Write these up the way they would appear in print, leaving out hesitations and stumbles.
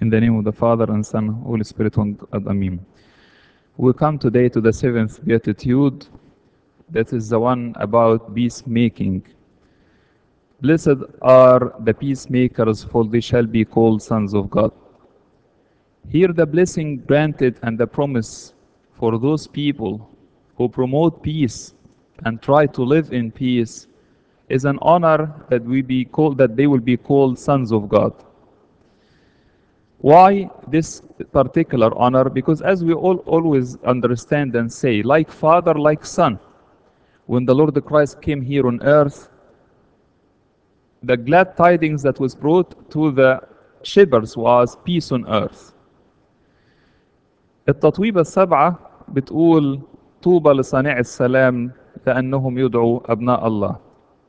In the name of the Father and Son, Holy Spirit, one God, Amen. We come today to the seventh beatitude. That is the one about peacemaking. Blessed are the peacemakers, for they shall be called sons of God. Here the blessing granted and the promise for those people who promote peace and try to live in peace is an honor that they will be called sons of God. Why this particular honor? Because as we all always understand and say, like father, like son. When the Lord Christ came here on earth, the glad tidings that was brought to the shepherds was peace on earth. التطويبة السبعة بتقول طوبى لصانع السلام لأنهم يدعوا أبناء الله.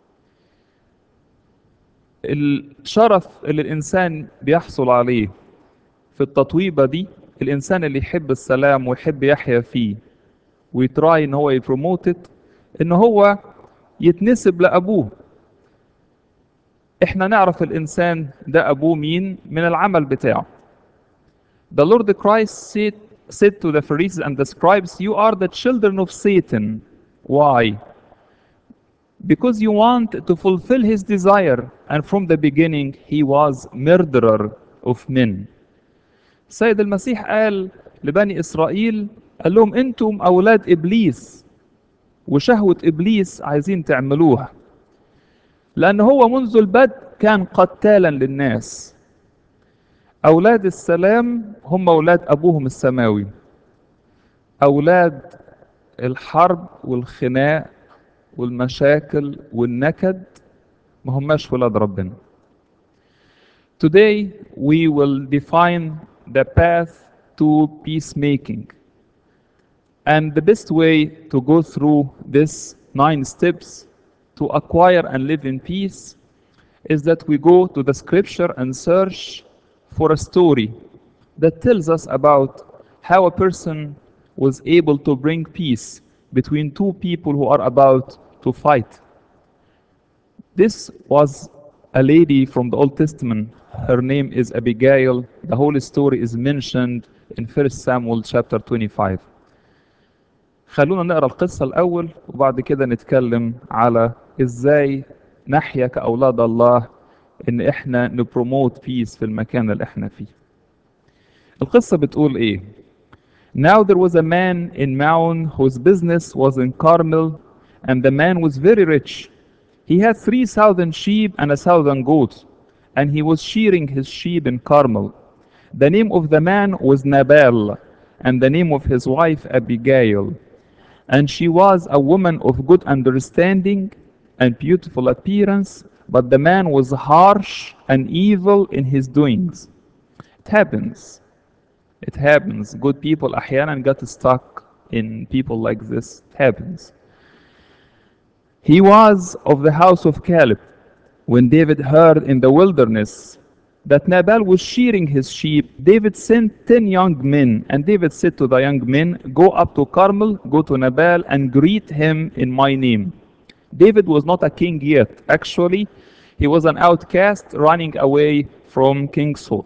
الشرف اللي الإنسان بيحصل عليه في التطويبة دي، الإنسان اللي يحب السلام ويحب يحيا فيه ويتراي إن هو يبروموتت، إن هو يتنسب لأبوه. إحنا نعرف الإنسان ده أبوه مين من العمل بتاعه. The Lord Christ said to the Pharisees and the scribes, "You are the children of Satan." Why? Because you want to fulfill his desire, and from the beginning he was murderer of men. السيد المسيح قال لبني إسرائيل، قال لهم أنتم أولاد إبليس وشهوة إبليس عايزين تعملوها، لأن هو منذ البدء كان قتالا للناس. أولاد السلام هم أولاد أبوهم السماوي. أولاد الحرب والخناق والمشاكل والنكد ما هماش ولاد ربنا. Today we will define the path to peacemaking. And the best way to go through these 9 steps to acquire and live in peace is that we go to the scripture and search for a story that tells us about how a person was able to bring peace between two people who are about to fight. This was a lady from the Old Testament. Her name is Abigail. The whole story is mentioned in 1 Samuel chapter 25. خلونا نقرأ القصة الأول وبعد كده نتكلم على إزاي نحيا كأولاد الله إن إحنا نبروموت بيس في المكان اللي إحنا فيه. القصة بتقول إيه؟ Now there was a man in Maon whose business was in Carmel, and the man was very rich. He had 3,000 sheep and 1,000 goats, and he was shearing his sheep in Carmel. The name of the man was Nabal, and the name of his wife Abigail. And she was a woman of good understanding and beautiful appearance, but the man was harsh and evil in his doings. It happens. It happens. Good people أحيانا got stuck in people like this. It happens. He was of the house of Caleb. When David heard in the wilderness that Nabal was shearing his sheep, David sent 10 young men, and David said to the young men, "Go up to Carmel, go to Nabal, and greet him in my name." David was not a king yet. Actually, he was an outcast running away from King Saul.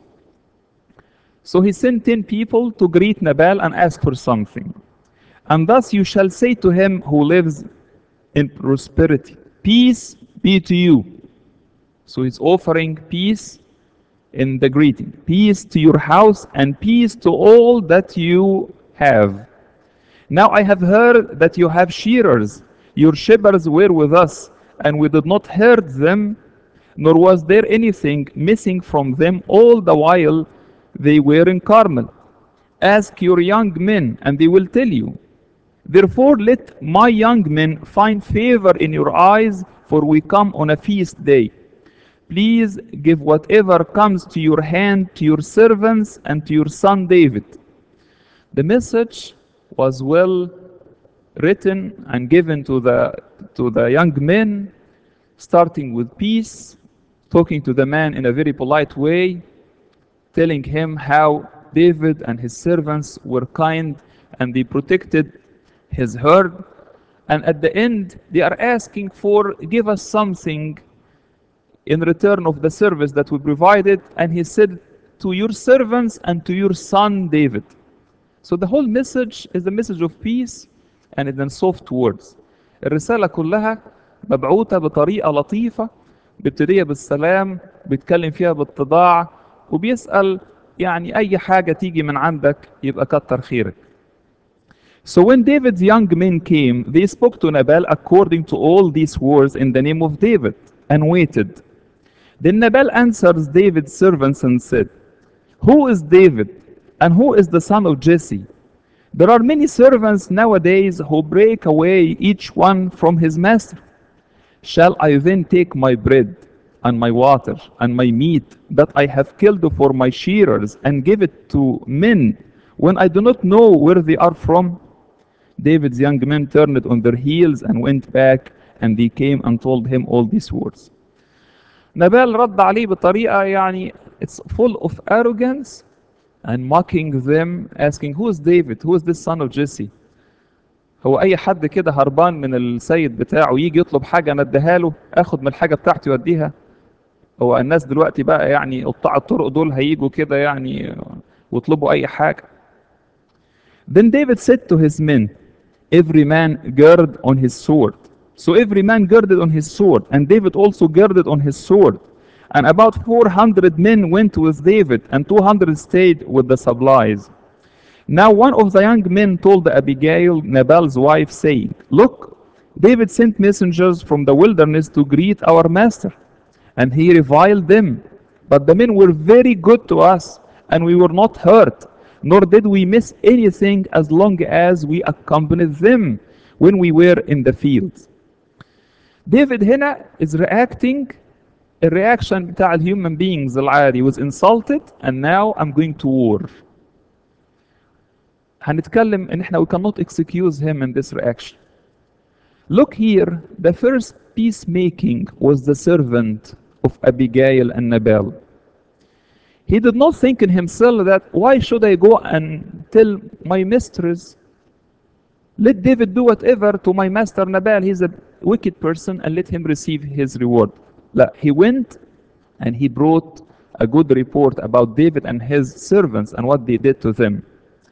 So he sent 10 people to greet Nabal and ask for something. "And thus you shall say to him who lives in prosperity, peace be to you." So he's offering peace in the greeting. Peace to your house and peace to all that you have. Now I have heard that you have shearers. Your shepherds were with us, and we did not hurt them, nor was there anything missing from them all the while they were in Carmel. Ask your young men, and they will tell you. Therefore let my young men find favor in your eyes, for we come on a feast day. Please give whatever comes to your hand to your servants and to your son David. The message was well written and given to the young men, starting with peace, talking to the man in a very polite way, telling him how David and his servants were kind and they protected his herd. And at the end, they are asking for, give us something in return of the service that we provided. And he said to your servants and to your son David. So the whole message is the message of peace and in soft words. الرسالة كلها مبعوثة بطريقة لطيفة، بابتدية بالسلام، بيتكلم فيها باتضاع، وبيسأل يعني أي حاجة تيجي من عندك يبقى كتر خيرك. So when David's young men came, they spoke to Nabal according to all these words in the name of David, and waited. Then Nabal answers David's servants and said, Who is David, and who is the son of Jesse? There are many servants nowadays who break away each one from his master. Shall I then take my bread and my water and my meat that I have killed for my shearers and give it to men when I do not know where they are from? David's young men turned on their heels and went back, and they came and told him all these words. نبال رد عليه بطريقة يعني it's full of arrogance and mocking them, asking, Who is David? Who is this son of Jesse? هو أي حد كده هربان من السيد بتاعه يجي يطلب حاجة نديها له، آخد من الحاجة بتاعته يوديها؟ هو الناس دلوقتي بقى يعني قطاع الطرق دول هيجوا كده يعني ويطلبوا أي حاجة. Then David said to his men, Every man gird on his sword. So every man girded on his sword, and David also girded on his sword. And about 400 men went with David, and 200 stayed with the supplies. Now one of the young men told Abigail, Nabal's wife, saying, Look, David sent messengers from the wilderness to greet our master, and he reviled them. But the men were very good to us, and we were not hurt, nor did we miss anything as long as we accompanied them when we were in the fields. David هنا is reacting الرياكشن بتاع الهيومن beings العادي, was insulted and now I'm going to war. هنتكلم ان احنا we cannot excuse him in this reaction. Look here, the first peacemaking was the servant of Abigail and Nabal. He did not think in himself that why should I go and tell my mistress, let David do whatever to my master Nabal, he's a wicked person, and let him receive his reward. لا, he went and he brought a good report about David and his servants and what they did to them.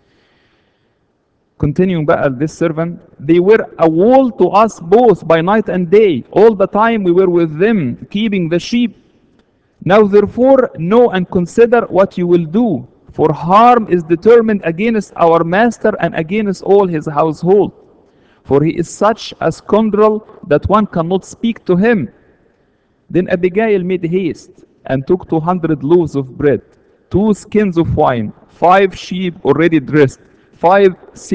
Continuing بقى, this servant, they were a wall to us both by night and day. All the time we were with them, keeping the sheep. Now therefore know and consider what you will do, for harm is determined against our master and against all his household. For he is such a scoundrel that one cannot speak to him. Then Abigail made haste and took 200 loaves of bread, 2 skins of wine, 5 sheep already dressed, 5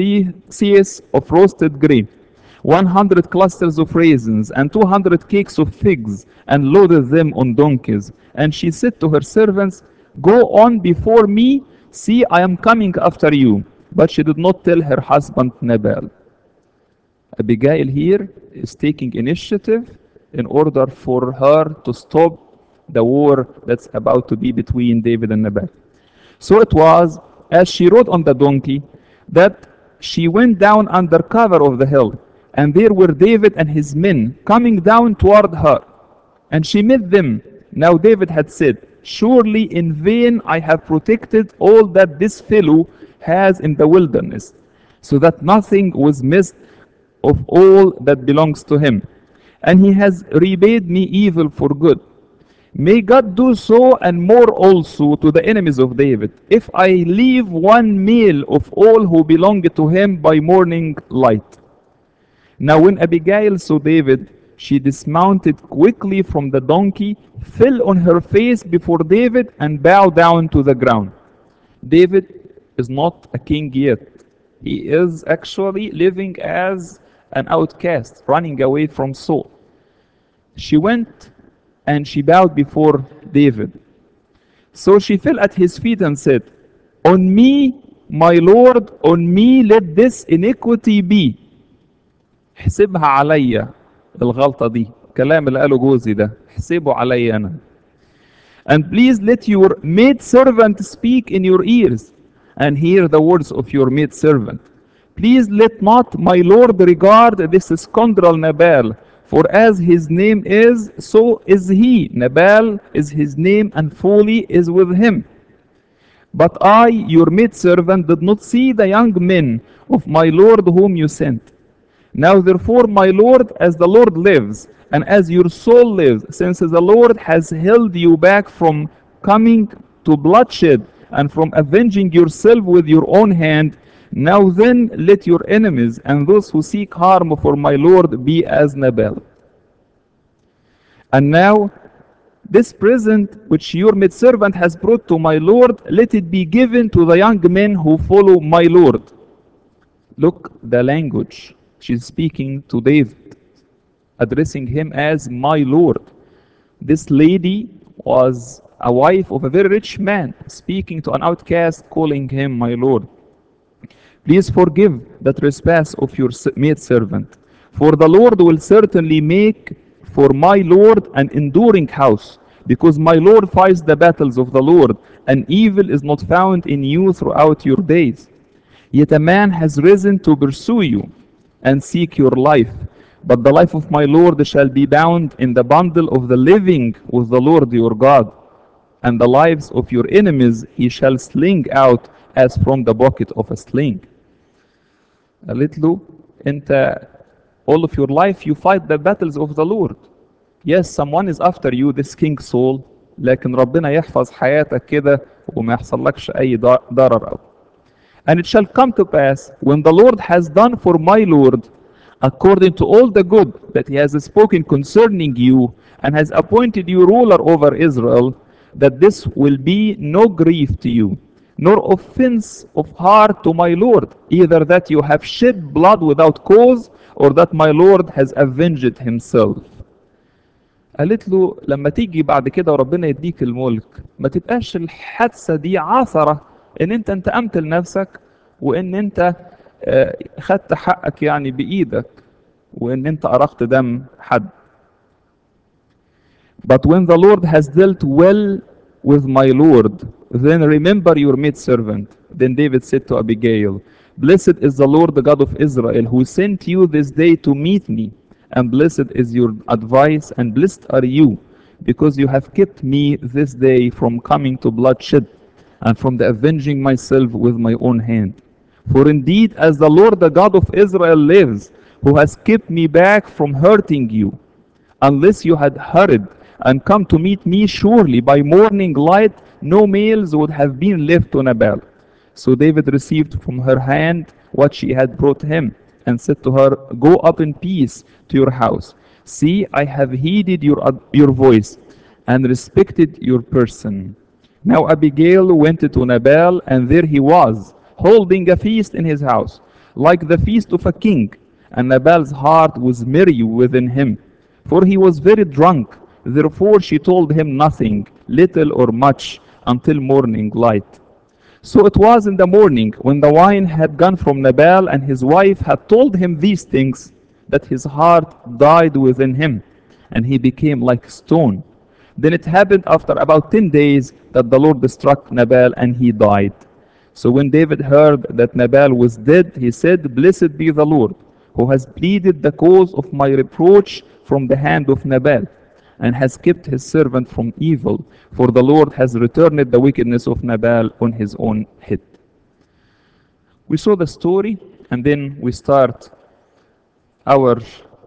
seahs of roasted grain, 100 clusters of raisins, and 200 cakes of figs, and loaded them on donkeys. And she said to her servants, Go on before me, see I am coming after you. But she did not tell her husband Nabal. Abigail here is taking initiative in order for her to stop the war that's about to be between David and Nabal. So it was, as she rode on the donkey, that she went down under cover of the hill, and there were David and his men coming down toward her. And she met them. Now David had said, Surely in vain I have protected all that this fellow has in the wilderness, so that nothing was missed of all that belongs to him. And he has repaid me evil for good. May God do so and more also to the enemies of David, if I leave one male of all who belong to him by morning light. Now when Abigail saw David, she dismounted quickly from the donkey, fell on her face before David, and bowed down to the ground. David is not a king yet. He is actually living as an outcast, running away from Saul. She went and she bowed before David. So she fell at his feet and said, On me, my Lord, on me let this iniquity be. حسبها عليا الغلطة دي. الكلام اللي قاله جوزي ده حسبه عليا أنا. And please let your maidservant speak in your ears, and hear the words of your maidservant. Please let not my Lord regard this scoundrel Nabal, for as his name is, so is he. Nabal is his name, and folly is with him. But I, your maidservant, did not see the young men of my lord whom you sent. Now therefore, my lord, as the Lord lives, and as your soul lives, since the Lord has held you back from coming to bloodshed and from avenging yourself with your own hand, now then let your enemies and those who seek harm for my lord be as Nabal. And now this present which your maidservant has brought to my lord, let it be given to the young men who follow my lord. Look the language. She's speaking to David, addressing him as my lord. This lady was a wife of a very rich man, speaking to an outcast, calling him my lord. Please forgive the trespass of your maidservant, for the Lord will certainly make for my Lord an enduring house, because my Lord fights the battles of the Lord, and evil is not found in you throughout your days. Yet a man has risen to pursue you and seek your life, but the life of my Lord shall be bound in the bundle of the living with the Lord your God, and the lives of your enemies he shall sling out as from the pocket of a sling. قالت له انت all of your life you fight the battles of the Lord. Yes, someone is after you, this king Saul, لكن ربنا يحفظ حياتك كده وما يحصلكش اي ضرر أو. And it shall come to pass when the Lord has done for my Lord according to all the good that he has spoken concerning you and has appointed you ruler over Israel, that this will be no grief to you, nor offense of heart to my Lord, either that you have shed blood without cause, or that my Lord has avenged himself. قالت له لما تيجي بعد كده وربنا يديك الملك ما تبقاش الحادثة دي عثرة ان انت انتقمت لنفسك وان انت خدت حقك يعني بايدك وان انت أرقت دم حد. But when the Lord has dealt well with my Lord, then remember your maidservant. Then David said to Abigail, Blessed is the Lord, the God of Israel, who sent you this day to meet me. And blessed is your advice, and blessed are you, because you have kept me this day from coming to bloodshed, and from the avenging myself with my own hand. For indeed, as the Lord, the God of Israel lives, who has kept me back from hurting you, unless you had hurried and come to meet me, surely by morning light no males would have been left to Nabal. So David received from her hand what she had brought him, and said to her, Go up in peace to your house. See, I have heeded your voice, and respected your person. Now Abigail went to Nabal, and there he was, holding a feast in his house, like the feast of a king. And Nabal's heart was merry within him, for he was very drunk. Therefore she told him nothing, little or much, until morning light. So it was in the morning, when the wine had gone from Nabal, and his wife had told him these things, that his heart died within him, and he became like stone. Then it happened after about 10 days that the Lord struck Nabal, and he died. So when David heard that Nabal was dead, he said, Blessed be the Lord, who has pleaded the cause of my reproach from the hand of Nabal, and has kept his servant from evil, for the Lord has returned the wickedness of Nabal on his own head. We saw the story, and then we start our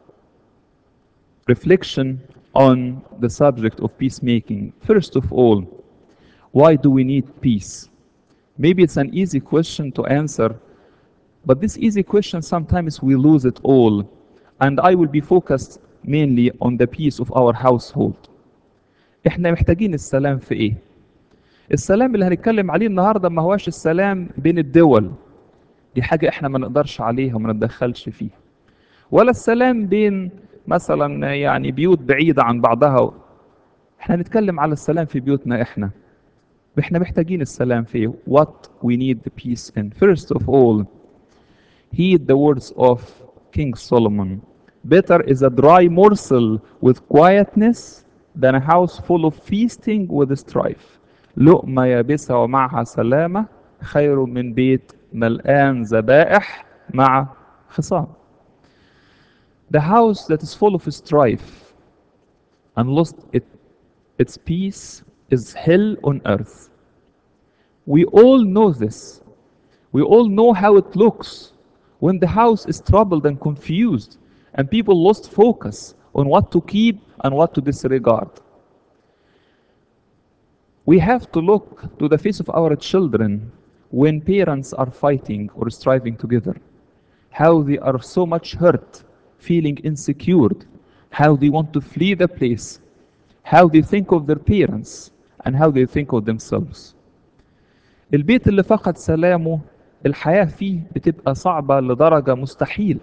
reflection on the subject of peacemaking. First of all, why do we need peace? Maybe it's an easy question to answer, but this easy question sometimes we lose it all, and I will be focused mainly on the peace of our household. احنا محتاجين السلام في ايه؟ السلام اللي هنتكلم عليه النهارده ما هواش السلام بين الدول، دي حاجة احنا ما نقدرش عليها وما نتدخلش فيها. ولا السلام بين مثلا يعني بيوت بعيدة عن بعضها. احنا نتكلم على السلام في بيوتنا احنا محتاجين السلام في ايه؟ What we need the peace in. First of all, heed the words of King Solomon. Better is a dry morsel with quietness than a house full of feasting with strife. لقمة يابسة ومعها سلامة خير من بيت ملآن ذبائح مع خصام. The house that is full of strife and lost its peace is hell on earth. We all know this. We all know how it looks when the house is troubled and confused and people lost focus on what to keep and what to disregard. We have to look to the face of our children when parents are fighting or striving together, how they are so much hurt, feeling insecure, how they want to flee the place, how they think of their parents, and how they think of themselves. البيت اللي فقد سلامه الحياة فيه بتبقى صعبة لدرجة مستحيل.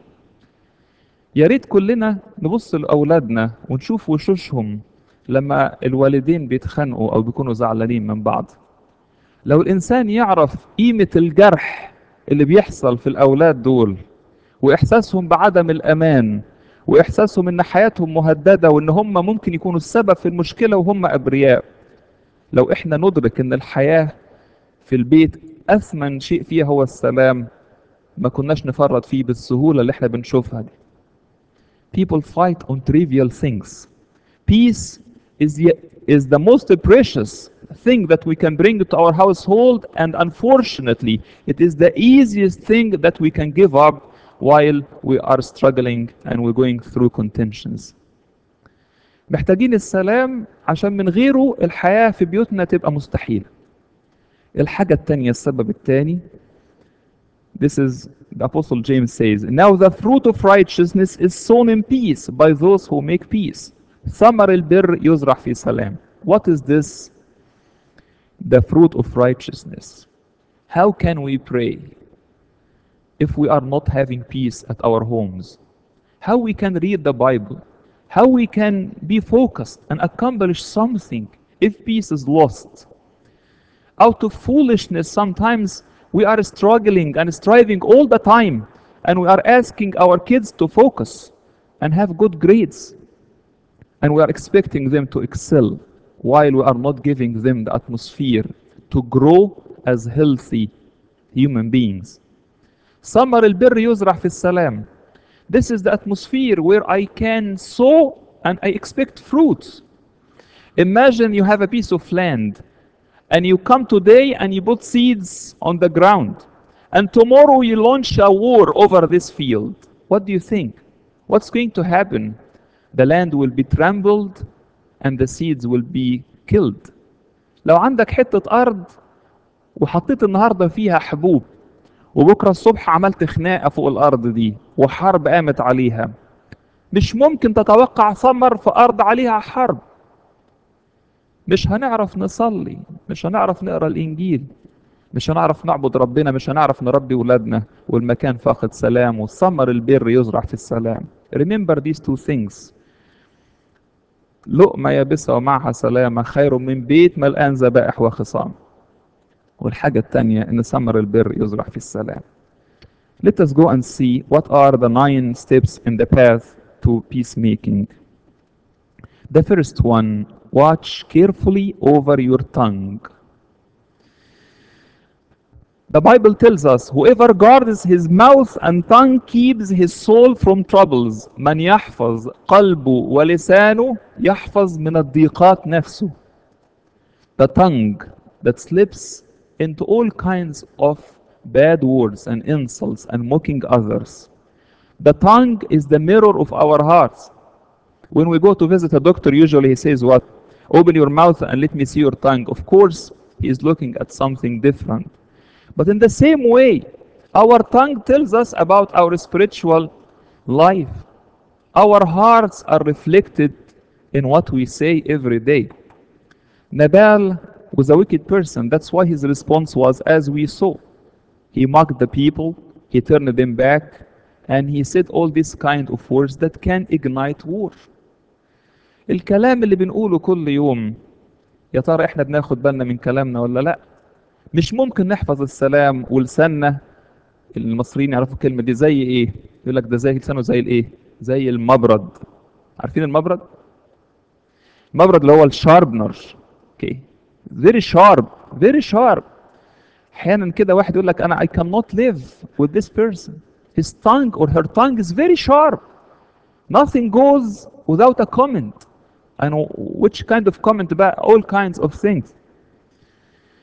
يا ريت كلنا نبص لأولادنا ونشوف وشوشهم لما الوالدين بيتخانقوا أو بيكونوا زعلانين من بعض. لو الإنسان يعرف قيمة الجرح اللي بيحصل في الأولاد دول وإحساسهم بعدم الأمان وإحساسهم إن حياتهم مهددة وإن هم ممكن يكونوا السبب في المشكلة وهم أبرياء، لو إحنا ندرك إن الحياة في البيت أثمن شيء فيها هو السلام، ما كناش نفرط فيه بالسهولة اللي إحنا بنشوفها دي. People fight on trivial things. Peace is the most precious thing that we can bring to our household, and unfortunately, it is the easiest thing that we can give up while we are struggling and we're going through contentions. محتاجين السلام عشان من غيره الحياة في بيوتنا تبقى مستحيلة. الحاجة التانية، السبب التاني، this is the Apostle James says, now the fruit of righteousness is sown in peace by those who make peace. ثمر البر يزرع في سلام. What is this? The fruit of righteousness. How can we pray if we are not having peace at our homes? How we can read the Bible? How we can be focused and accomplish something if peace is lost? Out of foolishness, sometimes we are struggling and striving all the time, and we are asking our kids to focus and have good grades, and we are expecting them to excel while we are not giving them the atmosphere to grow as healthy human beings. ثمر البر يزرع في السلام. This is the atmosphere where I can sow and I expect fruits. Imagine you have a piece of land and you come today and you put seeds on the ground, and tomorrow you launch a war over this field. What do you think? What's going to happen? The land will be trampled and the seeds will be killed. لو عندك حتة أرض وحطيت النهاردة فيها حبوب وبكرة الصبح عملت خناقة فوق الأرض دي وحرب قامت عليها، مش ممكن تتوقع ثمر في أرض عليها حرب. مش هنعرف نصلي، مش هنعرف نقرأ الإنجيل، مش هنعرف نعبد ربنا، مش هنعرف نربي ولادنا، والمكان فاقد سلام، والثمر البر يزرع في السلام. Remember these two things. لقمة يابسة ومعها سلامة خير من بيت ملآن ذبائح وخصام. والحاجة الثانية إن ثمر البر يزرع في السلام. Let us go and see what are the 9 steps in the path to peacemaking. The first one, watch carefully over your tongue. The Bible tells us, whoever guards his mouth and tongue keeps his soul from troubles. من يحفظ قلبه ولسانه يحفظ من الضيقات نفسه. The tongue that slips into all kinds of bad words and insults and mocking others. The tongue is the mirror of our hearts. When we go to visit a doctor, usually he says what? Open your mouth and let me see your tongue. Of course, he is looking at something different. But in the same way, our tongue tells us about our spiritual life. Our hearts are reflected in what we say every day. Nabal was a wicked person. That's why his response was as we saw. He mocked the people, he turned them back, and he said all these kind of words that can ignite war. الكلام اللي بنقوله كل يوم، يا ترى احنا بناخد بالنا من كلامنا ولا لا؟ مش ممكن نحفظ السلام ولساننا. المصريين يعرفوا الكلمة دي زي ايه؟ يقول لك ده زي لسانه زي الايه؟ زي المبرد. عارفين المبرد؟ المبرد اللي هو الشاربنر. اوكي. very sharp, very sharp. احيانا كده واحد يقول لك انا I cannot live with this person. His tongue or her tongue is very sharp. Nothing goes without a comment. And which kind of comment about all kinds of things.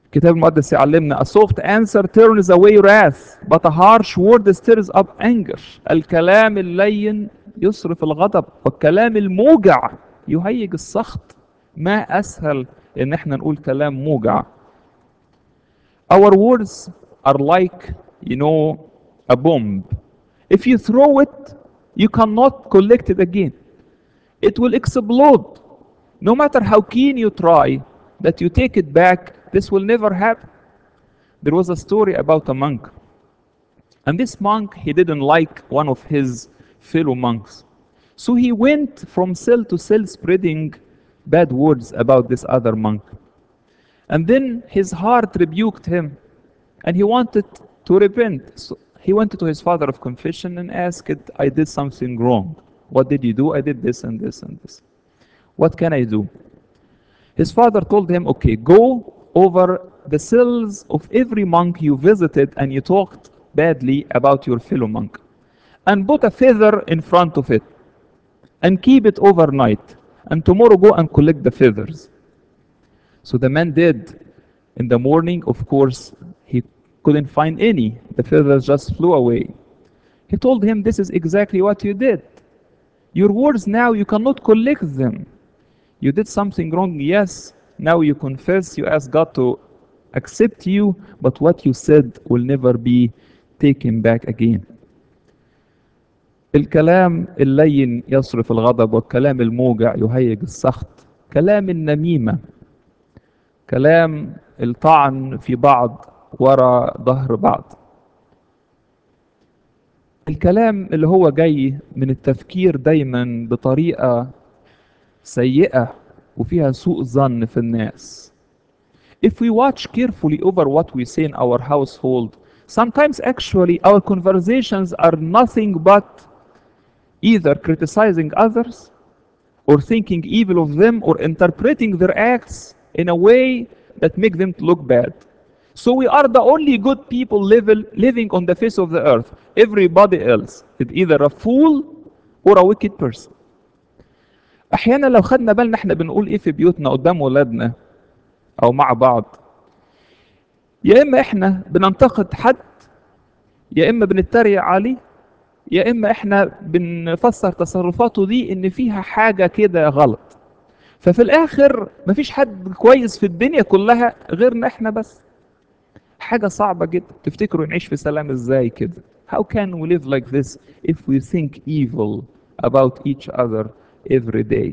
الكتاب المقدس يعلمنا a soft answer turns away wrath but a harsh word stirs up anger. الكلام اللين يصرف الغضب والكلام الموجع يهيج السخط. ما أسهل إن احنا نقول كلام موجع. Our words are like, a bomb. If you throw it, you cannot collect it again. It will explode. No matter how keen you try that you take it back, this will never happen. There was a story about a monk. And this monk, he didn't like one of his fellow monks. So he went from cell to cell spreading bad words about this other monk. And then his heart rebuked him and he wanted to repent. So he went to his father of confession and asked, I did something wrong. What did you do? I did this and this and this. What can I do? His father told him, okay, go over the cells of every monk you visited and you talked badly about your fellow monk, and put a feather in front of it and keep it overnight, and tomorrow go and collect the feathers. So the man did. In the morning, of course, he couldn't find any. The feathers just flew away. He told him, this is exactly what you did. Your words now, you cannot collect them. You did something wrong, yes. Now you confess, you ask God to accept you, but what you said will never be taken back again. الكلام اللين يصرف الغضب والكلام الموجع يهيج السخط. كلام النميمة، كلام الطعن في بعض وراء ظهر بعض، الكلام اللي هو جاي من التفكير دايما بطريقة سيئة وفيها سوء ظن في الناس. If we watch carefully over what we say in our household, sometimes actually our conversations are nothing but either criticizing others or thinking evil of them or interpreting their acts in a way that make them look bad. So we are the only good people living on the face of the earth. Everybody else is either a fool or a wicked person. احيانا لو خدنا بالنا احنا بنقول ايه في بيوتنا قدام ولادنا او مع بعض، يا اما احنا بننتقد حد، يا اما بنتريق عليه، يا اما احنا بنفسر تصرفاته دي ان فيها حاجة كده غلط. ففي الاخر مفيش حد كويس في الدنيا كلها غيرنا احنا بس. حاجة صعبة جدا. تفتكروا نعيش في سلام ازاي كده؟ How can we live like this if we think evil about each other every day?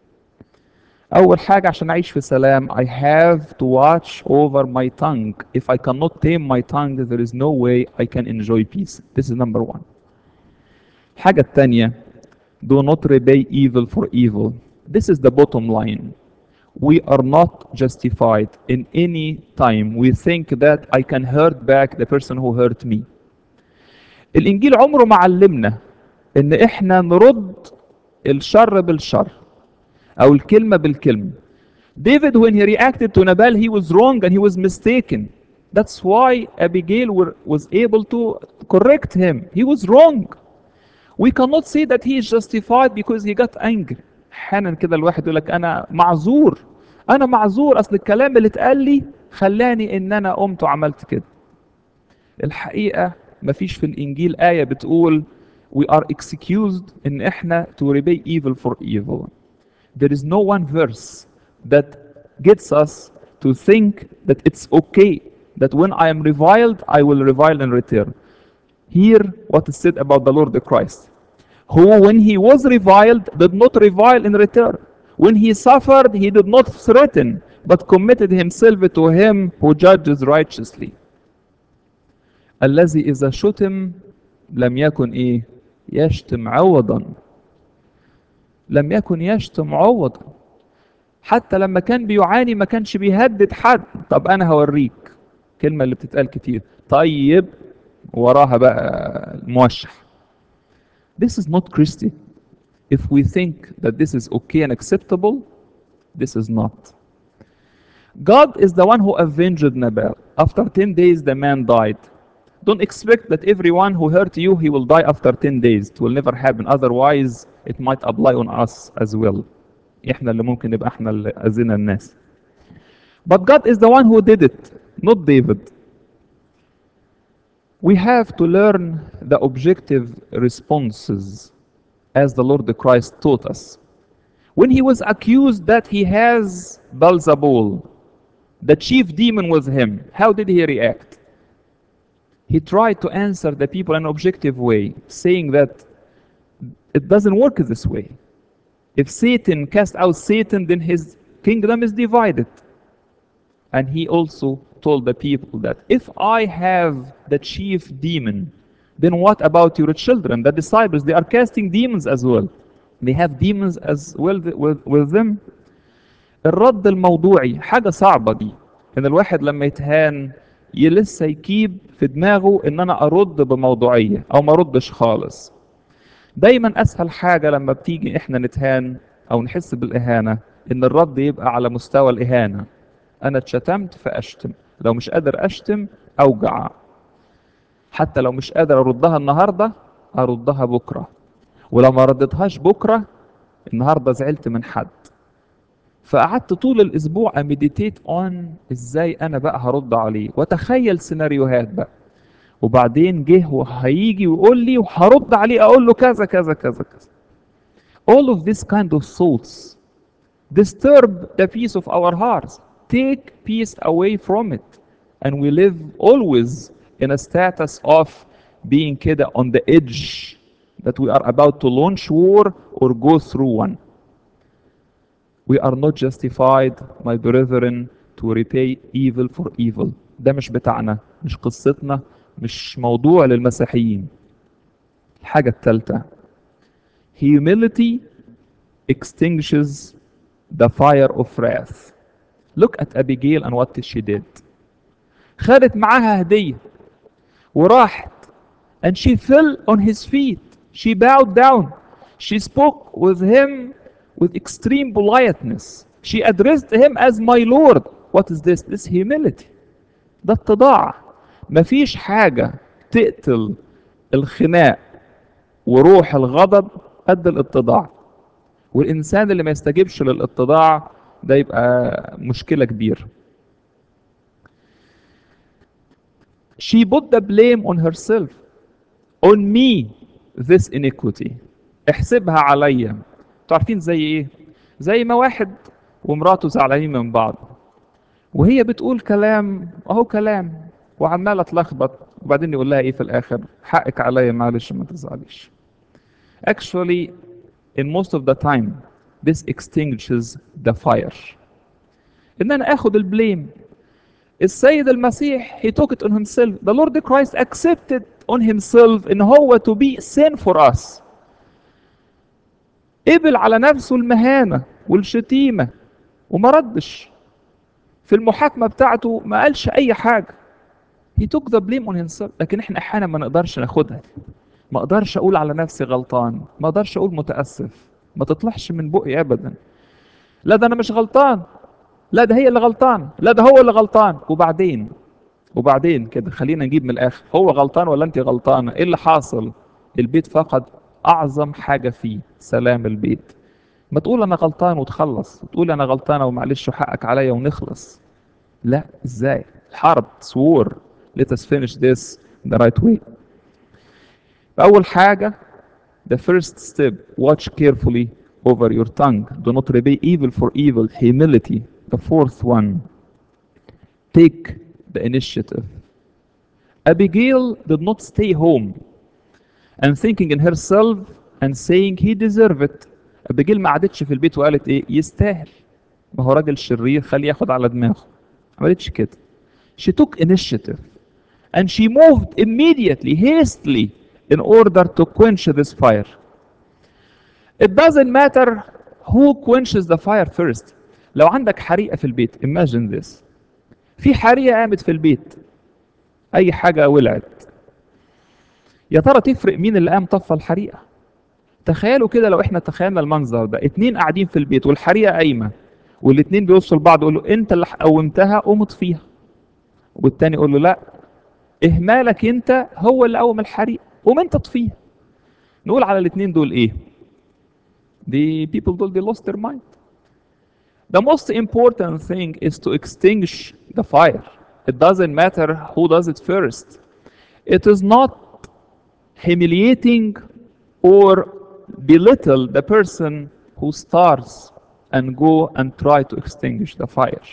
أول حاجة عشان أعيش في سلام I have to watch over my tongue. If I cannot tame my tongue there is no way I can enjoy peace. This is number one. الحاجة التانية do not repay evil for evil. This is the bottom line. We are not justified in any time we think that I can hurt back the person who hurt me. الإنجيل عمره ما علمنا إن إحنا نرد الشر بالشر أو الكلمة بالكلمة. David when he reacted to Nabal he was wrong and he was mistaken. That's why Abigail was able to correct him. He was wrong. We cannot say that he is justified because he got angry. احيانا كده الواحد يقول لك انا معذور، انا معذور اصل الكلام اللي اتقال لي خلاني ان انا قمت وعملت كده. الحقيقه مفيش في الانجيل ايه بتقول we are excused ان احنا to repay evil for evil. There is no one verse that gets us to think that it's okay that when I am reviled I will revile in return. Hear what is said about the Lord Christ, who when he was reviled did not revile in return. When he suffered he did not threaten but committed himself to him who judges righteously. الذي إذا شتم لم يكن إيه؟ يشتم عوضا. لم يكن يشتم عوضا. حتى لما كان بيعاني ما كانش بيهدد حد. طب أنا هوريك. كلمة اللي بتتقال كتير. طيب وراها بقى موشح. This is not Christian. If we think that this is okay and acceptable, this is not. God is the one who avenged Nabal. After 10 days the man died. Don't expect that everyone who hurt you he will die after 10 days. It will never happen. Otherwise it might apply on us as well. احنا اللي ممكن نبقى احنا اللي اذينا الناس. But God is the one who did it. not David. We have to learn the objective responses as the Lord Christ taught us. When he was accused that he has Beelzebul, the chief demon with him, how did he react? He tried to answer the people in an objective way, saying that it doesn't work this way. If Satan cast out Satan, then his kingdom is divided. And he also told the people that if I have the chief demon, then what about your children, the disciples? They are casting demons as well. They have demons as well with them. الرد الموضوعي حاجة صعبة دي، إن الواحد لما يتهان لسه يكيب في دماغه إن أنا أرد بموضوعية أو ما أردش خالص. دايما أسهل حاجة لما بتيجي إحنا نتهان أو نحس بالإهانة إن الرد يبقى على مستوى الإهانة. أنا اتشتمت فأشتم، لو مش قادر أشتم أوجع، حتى لو مش قادر أردها النهاردة أردها بكرة، ولو ما ردتهاش بكرة النهاردة زعلت من حد. فقعدت طول الأسبوع أمديتيت أون إزاي أنا بقى هرد عليه وأتخيل سيناريوهات بقى، وبعدين جه وهيجي ويقول لي وهرد عليه أقول له كذا كذا كذا كذا. All of this kind of thoughts disturb the peace of our hearts, take peace away from it, and we live always in a status of being كده on the edge that we are about to launch war or go through one. We are not justified, my brethren, to repay evil for evil. ده مش بتاعنا، مش قصتنا، مش موضوع للمسيحيين. الحاجة الثالثة humility extinguishes the fire of wrath. Look at Abigail and what she did. خدت معاها هدية وراحت and she fell on his feet. She bowed down. She spoke with him with extreme politeness. She addressed him as my Lord. What is this? This humility. ده اتضاع. مفيش حاجة تقتل الخناق وروح الغضب قد الاتضاع. والإنسان اللي ما يستجيبش للاتضاع ده يبقى مشكلة كبيرة. She put the blame on herself. On me this iniquity. احسبها عليا. انتوا عارفين زي ايه؟ زي ما واحد ومراته زعلانين من بعض وهي بتقول كلام اهو كلام وعماله تلخبط وبعدين يقول لها ايه في الاخر؟ حقك عليا معلش ما تزعليش. Actually in most of the time this extinguishes the fire. ان انا اخد البليم. السيد المسيح he took it on himself. The Lord Christ accepted on himself ان هو to be sin for us. قبل على نفسه المهانة والشتيمة وما ردش. في المحاكمة بتاعته ما قالش أي حاجة. He took the blame on himself. لكن احنا أحيانا ما نقدرش ناخدها. ما أقدرش أقول على نفسي غلطان، ما أقدرش أقول متأسف، ما تطلعش من بقي أبدا. لا ده أنا مش غلطان، لا ده هي اللي غلطان، لا ده هو اللي غلطان. وبعدين كده خلينا نجيب من الآخر، هو غلطان ولا أنت غلطانة؟ إيه اللي حاصل؟ البيت فقد أعظم حاجة فيه، سلام البيت. ما تقول انا غلطان وتخلص، وتقول انا غلطانه ومعلش وحقك عليا ونخلص. لا، ازاي؟ الحرب swore. let us finish this the right way. اول حاجه the first step watch carefully over your tongue, do not repay evil for evil, humility. The fourth one take the initiative. Abigail did not stay home and thinking in herself and saying he deserved it. ابيجيل ما قعدتش في البيت وقالت ايه يستاهل، ما هو راجل شرير خليه ياخد على دماغه. ما عملتش كده. She took initiative and she moved immediately, hastily, in order to quench this fire. It doesn't matter who quenches the fire first. لو عندك حريقة في البيت imagine this. في حريقة قامت في البيت، أي حاجة ولعت، يا ترى تفرق مين اللي قام طفى الحريقة؟ تخيلوا كده لو احنا تخيلنا المنظر ده، اتنين قاعدين في البيت والحريقة قايمة والاتنين بيوصلوا لبعض يقولوا انت اللي قومتها قوم اطفيها، والتاني يقول له لا اهمالك انت هو اللي قوم الحريق قوم انت اطفيها. نقول على الاتنين دول ايه؟ The people دول they lost their mind. The most important thing is to extinguish the fire. It doesn't matter who does it first. It is not humiliating or belittle the person who starts and go and try to extinguish the fire.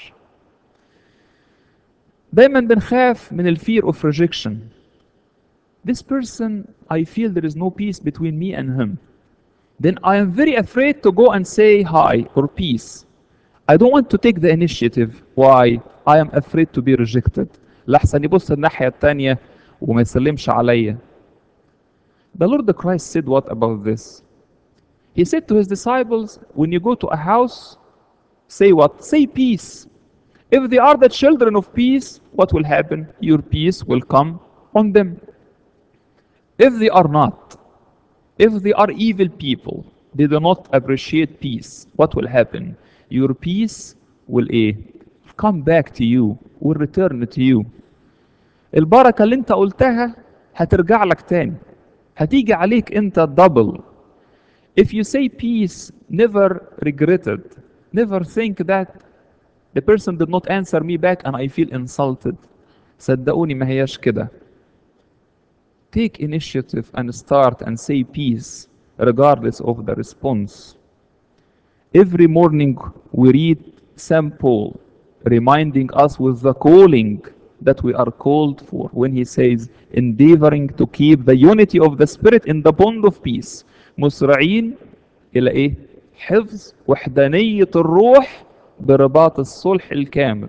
دايما بنخاف من fear of rejection. This person, I feel there is no peace between me and him. Then I am very afraid to go and say hi or peace. I don't want to take the initiative. Why? I am afraid to be rejected. لحسن يبص الناحية التانية وما يسلمش عليا. The Lord Christ said what about this? He said to his disciples, when you go to a house, say what? Say peace. If they are the children of peace, what will happen? Your peace will come on them. If they are not, if they are evil people, they do not appreciate peace, what will happen? Your peace will come back to you, will return to you. البركة اللي انت قلتها هترجع لك تاني. هتيجي عليك انت double. If you say peace, never regret it. Never think that the person did not answer me back and I feel insulted. صدقوني ما هياش كده. Take initiative and start and say peace regardless of the response. Every morning we read St. Paul reminding us with the calling that we are called for when he says endeavoring to keep the unity of the spirit in the bond of peace. مسرعين إلى حفظ وحدانية الروح برباط الصلح الكامل.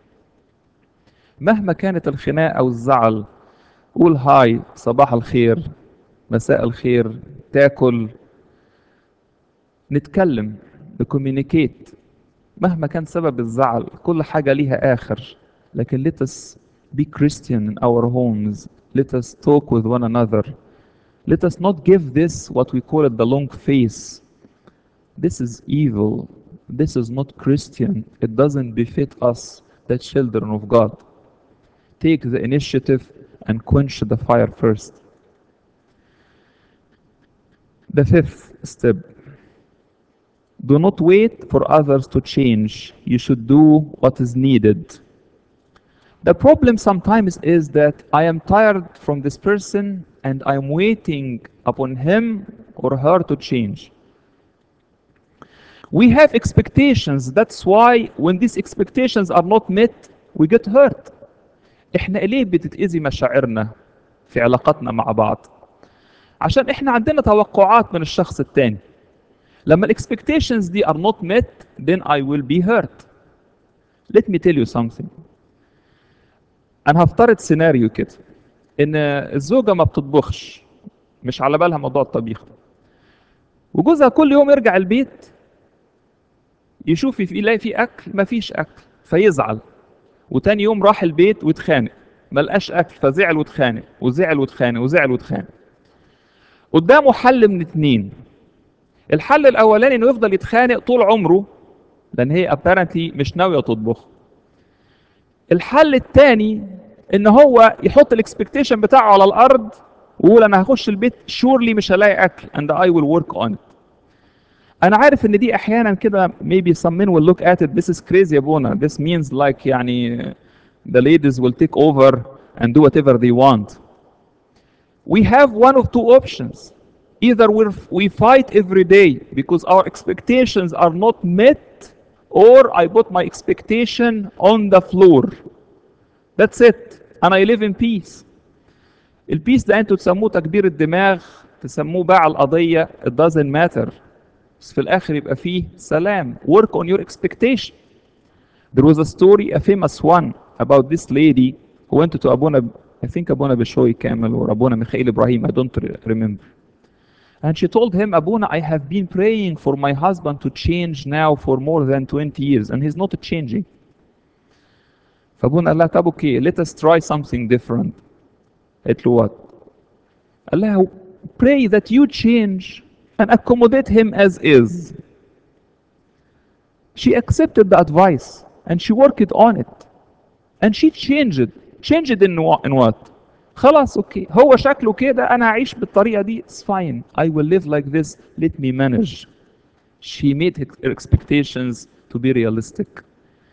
مهما كانت الخناقة والزعل قول هاي صباح الخير مساء الخير تاكل نتكلم نكومينيكيت. مهما كان سبب الزعل كل حاجة ليها آخر. لكن let us be Christian in our homes. Let us talk with one another. Let us not give this what we call it the long face. This is evil. This is not Christian. It doesn't befit us, the children of God. Take the initiative and quench the fire first. The fifth step. Do not wait for others to change. You should do what is needed. The problem sometimes is that I am tired from this person and I am waiting upon him or her to change. We have expectations. That's why when these expectations are not met, we get hurt. احنا ليه بتتأذي مشاعرنا في علاقاتنا مع بعض؟ عشان احنا عندنا توقعات من الشخص التاني. لما الاكسبكتيشنز دي are not met, then I will be hurt. Let me tell you something. انا هفترض سيناريو كده ان الزوجه ما بتطبخش، مش على بالها موضوع الطبيخ ده، وجوزها كل يوم يرجع البيت يشوف يلاقي في اكل، ما فيش اكل فيزعل، وتاني يوم راح البيت واتخانق ما لقاش اكل فزعل واتخانق وزعل واتخانق وزعل واتخانق. قدامه حل من اتنين. الحل الاولاني انه يفضل يتخانق طول عمره لان هي apparently مش ناويه تطبخ. الحل الثاني ان هو يحط الاكسبكتيشن بتاعه على الارض ويقول انا هخش البيت شورلي مش هلاقي اكل and I will work on it. انا عارف ان دي احيانا كده maybe some men will look at it this is crazy يا بونا. This means like يعني the ladies will take over and do whatever they want. We have one of two options. Either we fight every day because our expectations are not met, or I put my expectation on the floor. That's it. And I live in peace. البيس ده انتوا تسموه تكبير الدماغ، تسموه باع القضية. It doesn't matter. بس في الآخر يبقى فيه سلام. Work on your expectation. There was a story, a famous one, about this lady who went to Abuna, I think Abuna Bishoy Kamel or Abuna Mikhail Ibrahim, I don't remember. And she told him, Abuna, I have been praying for my husband to change now for more than 20 years and he's not changing. فابونا قال لها طب اوكي let us try something different. قالت له what؟ قال لها pray that you change and accommodate him as is. She accepted the advice and she worked on it and she changed in what؟ خلاص اوكي هو شكله كده انا هعيش بالطريقه دي it's fine I will live like this let me manage. She made her expectations to be realistic.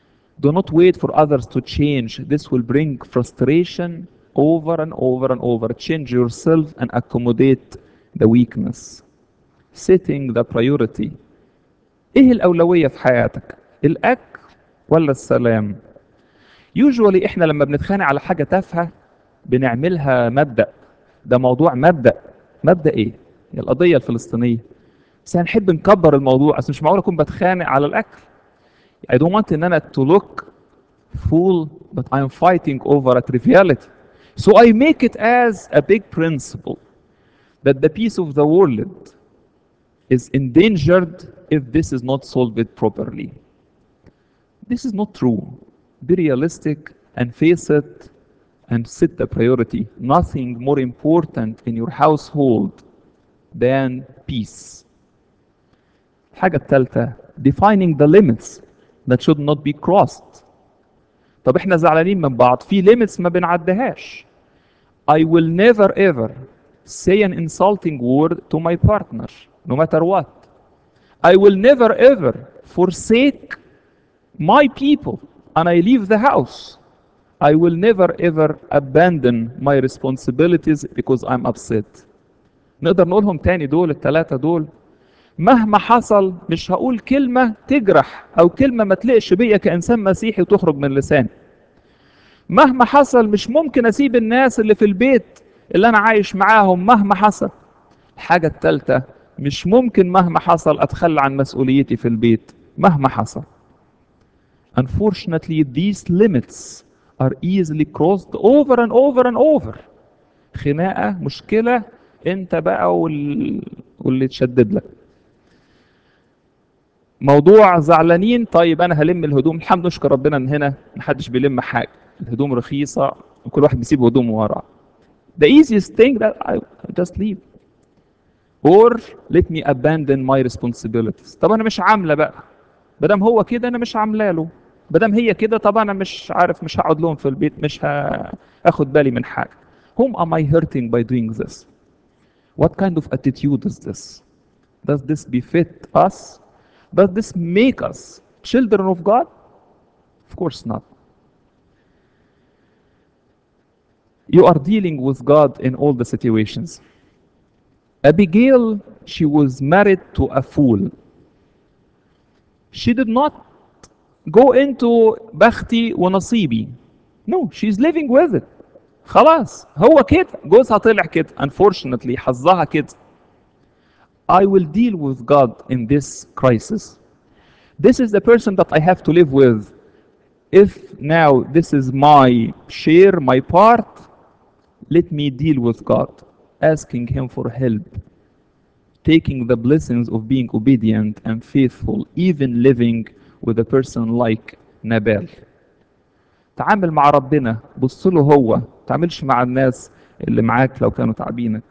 Do not wait for others to change. This will bring frustration over and over and over. Change yourself and accommodate the weakness. Setting the priority. ايه الأولوية في حياتك؟ الأكل ولا السلام؟ Usually احنا لما بنتخانق على حاجة تافهة بنعملها مبدأ. ده موضوع مبدأ. مبدأ ايه؟ هي القضية الفلسطينية. بس هنحب نكبر الموضوع، اصل مش معقول اكون بتخانق على الأكل. I don't want ان انا to look fool, but I'm fighting over a triviality. So I make it as a big principle that the peace of the world is endangered if this is not solved properly. This is not true. Be realistic and face it and set the priority. Nothing more important in your household than peace. الحاجة الثالثة defining the limits that should not be crossed. طب احنا زعلانين من بعض في limits ما بنعديهاش. I will never ever say an insulting word to my partner no matter what. I will never ever forsake my people and I leave the house. I will never ever abandon my responsibilities because I'm upset. نقدر نقولهم تاني دول الثلاثة دول. مهما حصل مش هقول كلمة تجرح أو كلمة ما تلقش بيا كإنسان مسيحي وتخرج من لساني. مهما حصل مش ممكن أسيب الناس اللي في البيت اللي أنا عايش معاهم مهما حصل. الحاجة الثالثة مش ممكن مهما حصل أتخلى عن مسؤوليتي في البيت مهما حصل. Unfortunately, these limits are easily crossed over and over and over. خناقة مشكلة انت بقى واللي تشدد لك. موضوع زعلانين طيب انا هلم الهدوم، الحمد نشكر ربنا ان هنا محدش بيلم حاجة، الهدوم رخيصة وكل واحد بيسيب هدومه ورا. The easiest thing that I just leave. Or let me abandon my responsibilities. طب انا مش عاملة بقى. بدام هو كده انا مش عامله له. بدام هي كده طب انا مش عارف مش هقعد لهم في البيت مش هاخد بالي من حاجه. Whom am I hurting by doing this? What kind of attitude is this? Does this befit us? Does this make us children of God? Of course not. You are dealing with God in all the situations. Abigail, she was married to a fool. She did not go into بختي ونصيبي. No, she's living with it. خلاص هو كده جوزها طلع كده. Unfortunately حظها كده. I will deal with God in this crisis. This is the person that I have to live with. If now this is my share, my part, let me deal with God, asking Him for help, taking the blessings of being obedient and faithful, even living with a person like Nabal. تعامل مع ربنا، بص له هو، ما تعاملش مع الناس اللي معاك لو كانوا تعبينك.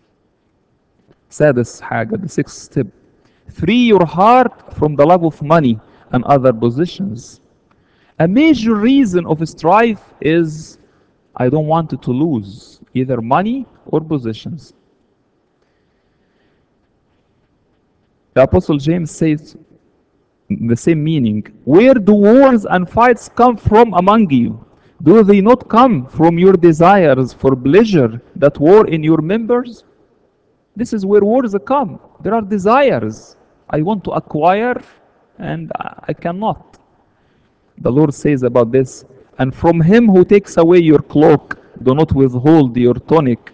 سادس حاجة the sixth step free your heart from the love of money and other possessions. A major reason of strife is I don't want to lose either money or possessions. The Apostle James says the same meaning. Where do wars and fights come from among you? Do they not come from your desires for pleasure that war in your members? This is where wars come. There are desires. I want to acquire and I cannot. The Lord says about this, and from him who takes away your cloak, do not withhold your tunic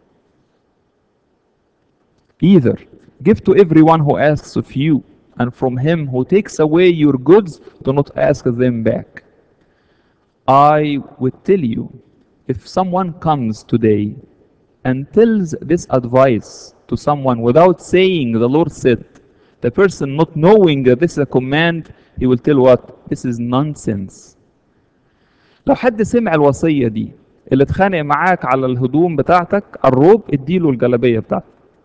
either. Give to everyone who asks of you, and from him who takes away your goods, do not ask them back. I would tell you, if someone comes today and tells this advice to someone without saying the Lord said, the person not knowing that this is a command, he will tell what? This is nonsense. لو حد سمع الوصية دي اللي اتخانق معاك على الهدوم بتاعتك الروب اديله الجلابية بتاعتك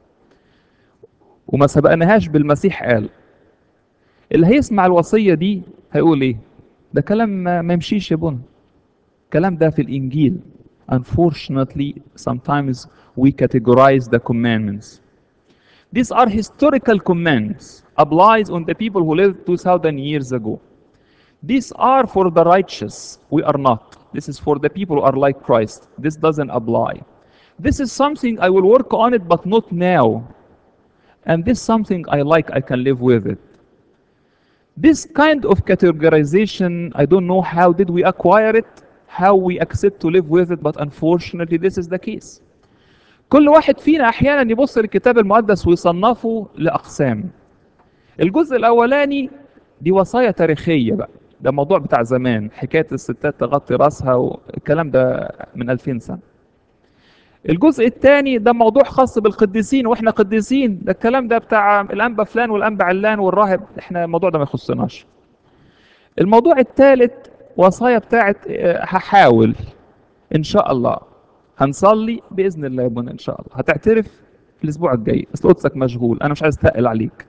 وما سبقناهاش بالمسيح قال اللي هيسمع الوصية دي هيقول ايه؟ ده كلام ما يمشيش يا بنا. الكلام ده في الإنجيل. Unfortunately, sometimes we categorize the commandments. These are historical commands, applies on the people who lived 2,000 years ago. These are for the righteous. We are not. This is for the people who are like Christ. This doesn't apply. This is something I will work on it, but not now. And this is something I like, I can live with it. This kind of categorization, I don't know how did we acquire it, how we accept to live with it, but unfortunately this is the case. كل واحد فينا أحيانا يبص للكتاب المقدس ويصنفه لأقسام. الجزء الأولاني دي وصايا تاريخية بقى، ده موضوع بتاع زمان، حكاية الستات تغطي راسها والكلام ده من 2000 سنة. الجزء الثاني ده موضوع خاص بالقديسين واحنا قديسين، ده الكلام ده بتاع الانبا فلان والانبا علان والراهب، احنا الموضوع ده ما يخصناش. الموضوع الثالث وصايا بتاعت هحاول ان شاء الله، هنصلي باذن الله يا ابونا ان شاء الله، هتعترف الاسبوع الجاي، اصل قدسك مشغول، انا مش عايز اتقل عليك،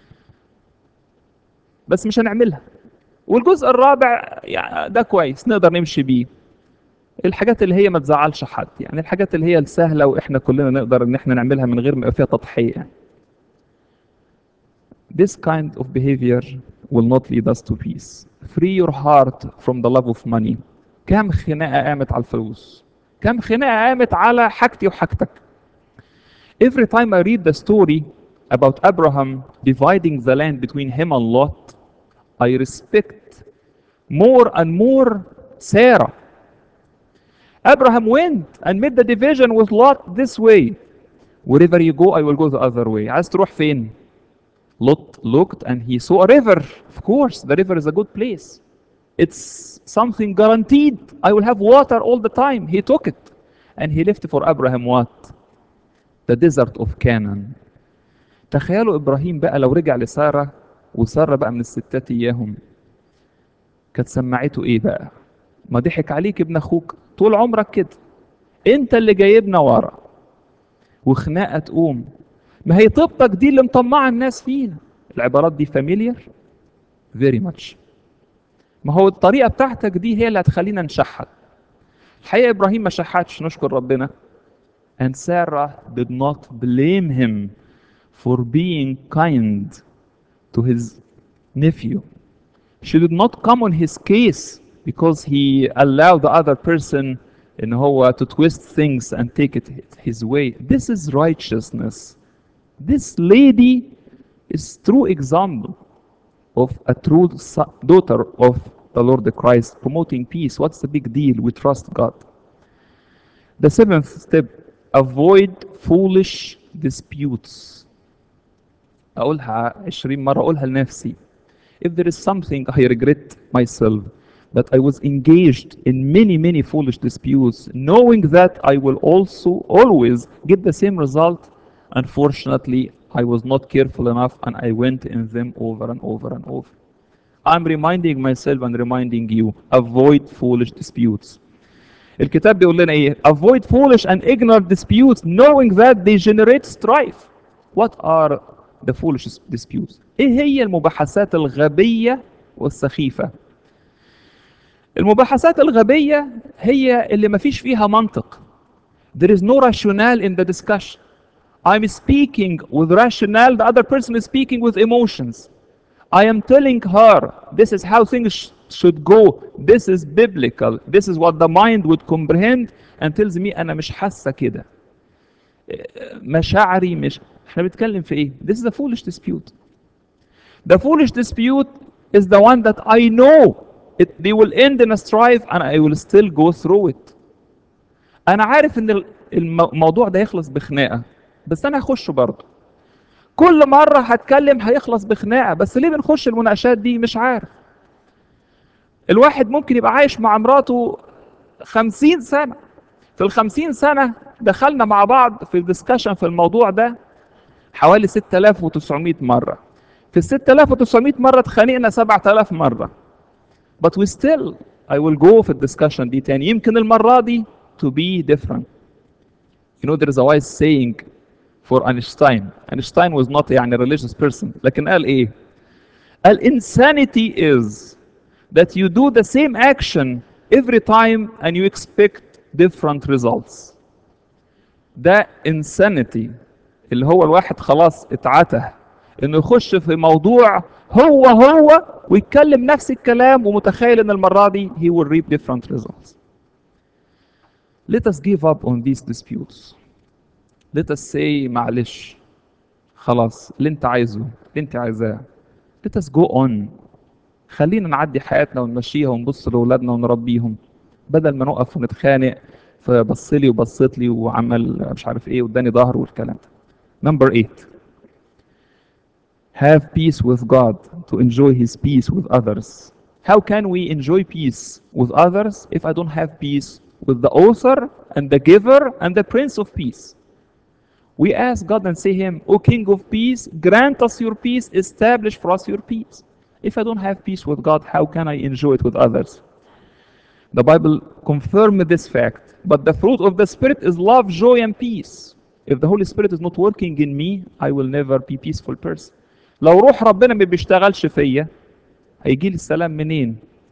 بس مش هنعملها. والجزء الرابع يعني ده كويس نقدر نمشي بيه، الحاجات اللي هي ما تزعلش حد، يعني الحاجات اللي هي السهله واحنا كلنا نقدر ان احنا نعملها من غير ما يبقى فيها تضحيه يعني. This kind of behavior will not lead us to peace. Free your heart from the love of money. كم خناقه قامت على الفلوس، كم خناقه قامت على حاجتي وحاجتك. Every time I read the story about Abraham dividing the land between him and Lot, I respect more and more Sarah. Abraham went and made the division with Lot this way. Wherever you go, I will go the other way. عايز تروح فين؟ Lot looked and he saw a river. Of course, the river is a good place. It's something guaranteed. I will have water all the time. He took it. And he left for Abraham what? The desert of Canaan. تخيلوا إبراهيم بقى لو رجع لسارة، وسارة بقى من الستات إياهم، كانت سمعته إيه بقى؟ ما ضحك عليك ابن أخوك طول عمرك كده، أنت اللي جايبنا ورا، وخناقة تقوم. ما هي طيبتك دي اللي مطمعة الناس فينا. العبارات دي familiar very much. ما هو الطريقة بتاعتك دي هي اللي هتخلينا نشحت. الحقيقة إبراهيم ما شحتش، نشكر ربنا. And Sarah did not blame him for being kind to his nephew. She did not come on his case because he allowed the other person إن هو to twist things and take it his way. This is righteousness. This lady is true example of a true daughter of the Lord Christ, promoting peace. What's the big deal? We trust God. The seventh step, avoid foolish disputes. أقولها 20 مرة، أقولها لنفسي. If there is something I regret myself, that I was engaged in many foolish disputes, knowing that I will also always get the same result. Unfortunately, I was not careful enough and I went in them over and over and over. I'm reminding myself and reminding you, avoid foolish disputes. الكتاب بيقول لنا ايه؟ avoid foolish and ignorant disputes knowing that they generate strife. What are the foolish disputes? ايه هي المباحثات الغبية والسخيفة؟ المباحثات الغبية هي اللي ما فيش فيها منطق. There is no rationale in the discussion. I'm speaking with rationale, the other person is speaking with emotions. I am telling her this is how things should go, this is biblical, this is what the mind would comprehend, and tells me أنا مش حاسة كده. مشاعري مش. احنا بنتكلم في ايه؟ This is a foolish dispute. The foolish dispute is the one that I know they will end in a strife and I will still go through it. أنا عارف إن الموضوع ده يخلص بخناقة، بس أنا هخشه برضه. كل مرة هتكلم هيخلص بخناقة، بس ليه بنخش المناقشات دي؟ مش عارف. الواحد ممكن يبقى عايش مع مراته 50 سنة، في ال50 سنة دخلنا مع بعض في الدسكشن في الموضوع ده حوالي 6900 مرة. في ال6900 مرة اتخانقنا 7000 مرة. But we still I will go في الدسكشن دي تاني. يمكن المرة دي to be different. You know there is a wise saying for Einstein. Einstein was not يعني religious person، لكن قال ايه؟ قال insanity is that you do the same action every time and you expect different results. ده insanity، اللي هو الواحد خلاص اتعته انه يخش في موضوع هو ويتكلم نفس الكلام ومتخيل ان المرة دي he will reap different results. Let us give up on these disputes. Let us say معلش خلاص اللي انت عايزه اللي انت عايزاه. Let us go on. خلينا نعدي حياتنا ونمشيها ونبص لاولادنا ونربيهم بدل ما نقف ونتخانق فبص لي وبصت لي وعمل مش عارف ايه واداني ظهر والكلام ده. Number 8. Have peace with God to enjoy his peace with others. How can we enjoy peace with others if I don't have peace with the author and the giver and the prince of peace? We ask God and say him, O King of peace, grant us your peace, establish for us your peace. If I don't have peace with God, how can I enjoy it with others? The Bible confirms this fact. But the fruit of the Spirit is love, joy, and peace. If the Holy Spirit is not working in me, I will never be a peaceful person. لو روح ربنا ما بيشتغلش فيا هيجي لي السلام منين؟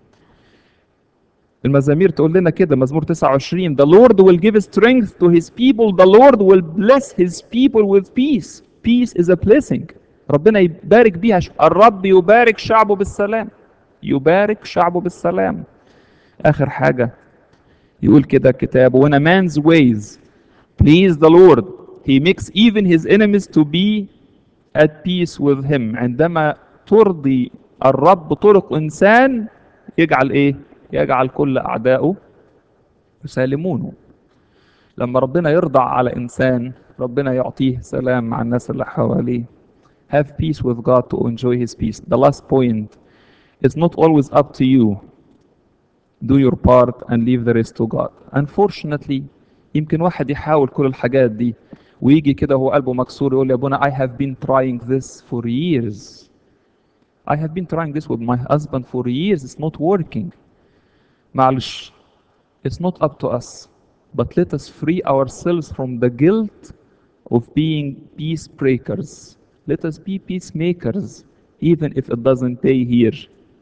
المزامير تقول لنا كده، مزمور 29 The Lord will give strength to his people, the Lord will bless his people with peace. Peace is a blessing. ربنا يبارك بيها، الرب يبارك شعبه بالسلام. يبارك شعبه بالسلام. آخر حاجة يقول كده الكتاب when a man's ways please the Lord he makes even his enemies to be at peace with him. عندما ترضي الرب طرق إنسان يجعل إيه؟ يجعل كل أعدائه يسالمونه. لما ربنا يرضى على إنسان ربنا يعطيه سلام مع الناس اللي حواليه. Have peace with God to enjoy his peace. The last point, it's not always up to you. Do your part and leave the rest to God. Unfortunately يمكن واحد يحاول كل الحاجات دي ويجي كده هو قلبه مكسور يقول يا ابونا I have been trying this for years. I have been trying this with my husband for years. It's not working. معلش. It's not up to us. But let us free ourselves from the guilt of being peace breakers. Let us be peacemakers, even if it doesn't pay here.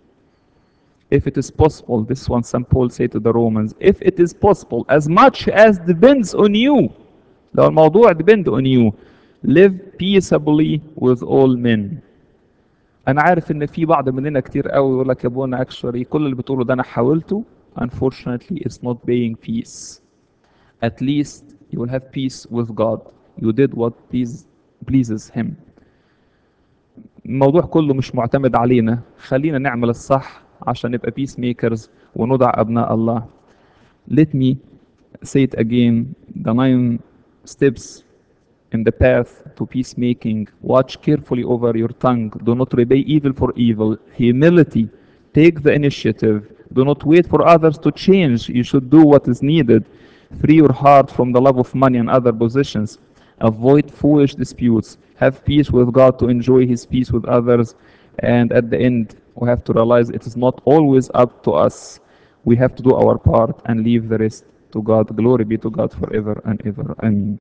If it is possible, this one St. Paul said to the Romans, if it is possible, as much as depends on you, لو الموضوع depend on you, live peaceably with all men. أنا عارف إن في بعض مننا كتير قوي يقول لك يا ابونا actually كل اللي بتقوله ده أنا حاولته. Unfortunately, it's not paying peace. At least you will have peace with God. You did what pleases him. الموضوع كله مش معتمد علينا، خلينا نعمل الصح عشان نبقى peace makers ونضع أبناء الله. Let me say it again, the 9 steps in the path to peacemaking. Watch carefully over your tongue. Do not repay evil for evil. Humility. Take the initiative. Do not wait for others to change. You should do what is needed. Free your heart from the love of money and other possessions. Avoid foolish disputes. Have peace with God to enjoy his peace with others. And at the end, we have to realize it is not always up to us. We have to do our part and leave the rest to God. Glory be to God forever and ever. Amen.